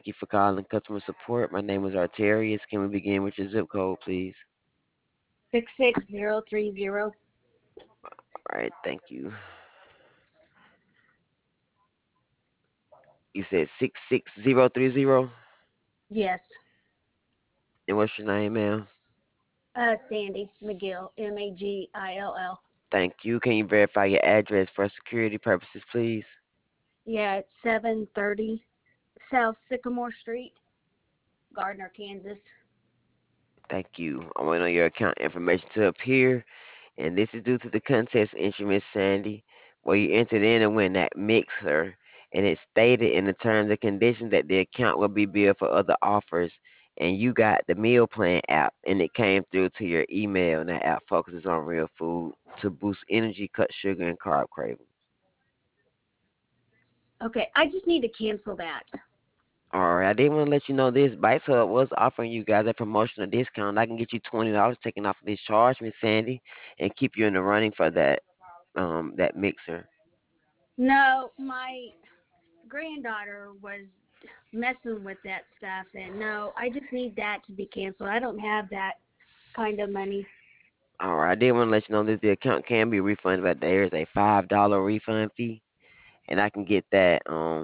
Thank you for calling customer support. My name is Arterius. Can we begin with your zip code, please? 66030. All right, thank you. You said 66030. Yes. And what's your name, ma'am? Sandy McGill, Magill. Thank you. Can you verify your address for security purposes, please? Yeah, it's 730 South Sycamore Street, Gardner, Kansas. Thank you. I want to know your account information to appear, and this is due to the contest entry, Miss Sandy, where you entered in and win that mixer, and it stated in the terms and conditions that the account will be billed for other offers, and you got the meal plan app, and it came through to your email, and that app focuses on real food to boost energy, cut sugar, and carb cravings. Okay, I just need to cancel that. All right, I did want to let you know this. Bites Hub was offering you guys a promotional discount. I can get you $20 taken off of this charge, Miss Sandy, and keep you in the running for that mixer. No, my granddaughter was messing with that stuff, and no, I just need that to be canceled. I don't have that kind of money. All right, I did want to let you know that the account can be refunded, but there is a $5 refund fee, and I can get that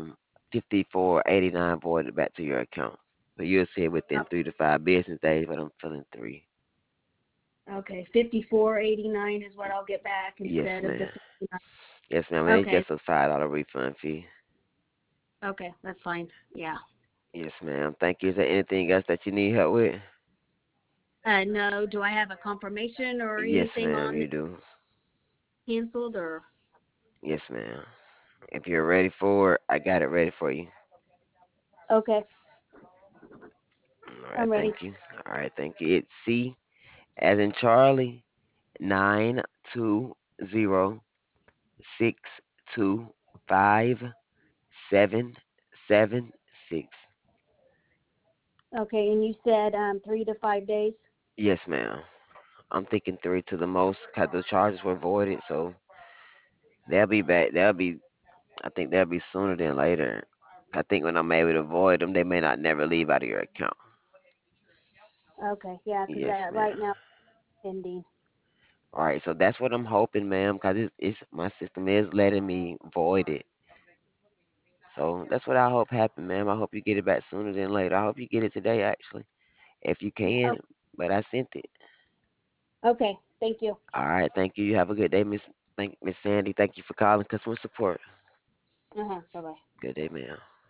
54.89 voided back to your account. But you'll see it within Oh, 3 to 5 business days, but I'm feeling three. okay, 54.89 is what I'll get back Yes, instead of the ma'am. 59. Yes, ma'am. And it's Okay, just a $5 refund fee. okay, that's fine. Yeah. Yes, ma'am. Thank you. Is there anything else that you need help with? No, do I have a confirmation or Yes, anything ma'am. on You it do. canceled or? Yes, ma'am. If you're ready for it, I got it ready for you. Okay, All right, I'm ready. thank you. All right, thank you. It's C as in Charlie 920 625 776. Okay, and you said 3 to 5 days. Yes, ma'am. I'm thinking three to the most because the charges were voided, so they'll be back. I think they'll be sooner than later. I think when I'm able to void them, they may not never leave out of your account. Okay, yeah, because Yes, right ma'am. now pending. All right, so that's what I'm hoping, ma'am, because it's my system is letting me void it. So that's what I hope happen, ma'am. I hope you get it back sooner than later. I hope you get it today, actually, if you Oh, can. But I sent it. okay, thank you. All right, thank you. You have a good day, Miss. Thank Miss Sandy. Thank you for calling customer support. Uh huh. Bye bye. Good day, ma'am.